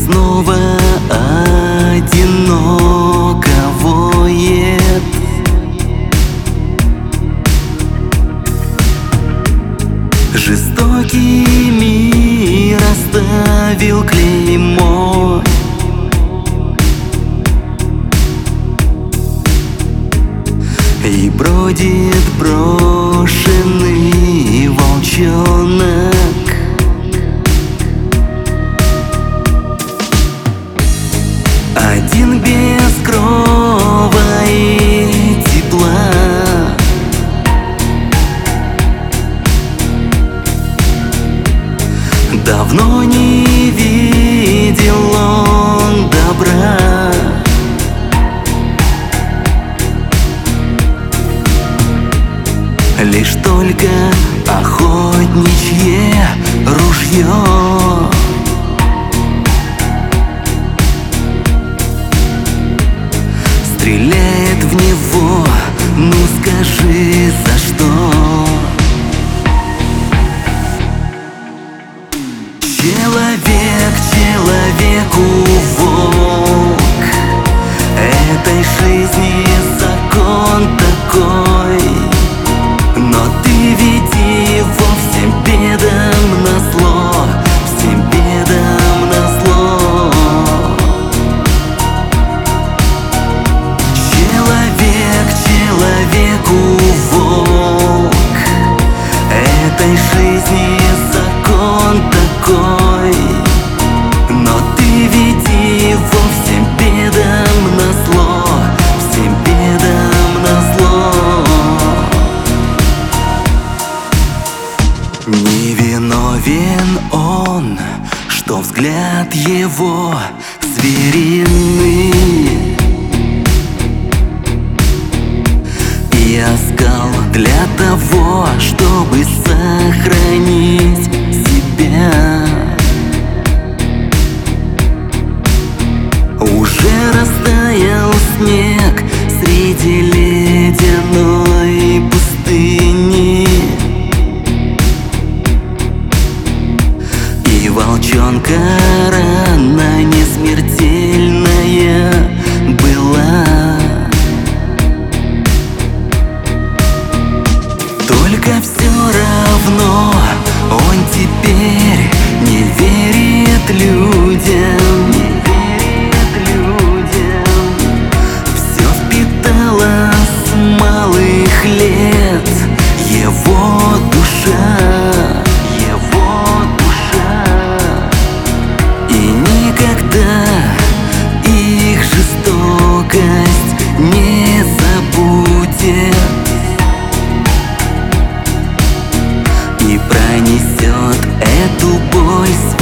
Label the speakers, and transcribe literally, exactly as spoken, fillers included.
Speaker 1: снова одиноко воет. Жестокий мир оставил клеймо. И бродит брошенный волчонок. Один без крова и тепла. Давно не видел он добра. Лишь только охотничье ружье стреляет в него. Ну скажи, за что? Человек человеку волк. Этой жизни закон такой. Но ты веди его всем бедам назло, всем бедам назло. Человек человеку волк. Этой жизни закон такой. Но ты веди его всем бедам назло, всем бедам назло. Невиновен он, что взгляд его звериный, и оскал для того, чтобы сохранить себя. Уже растаял снег среди ледяной пустыни, и волчонка рана не смертельная была. Только все равно он теперь не верит людям, не верит людям. Все впитала с малых лет его душа. Их жестокость не забудет и пронесет эту боль.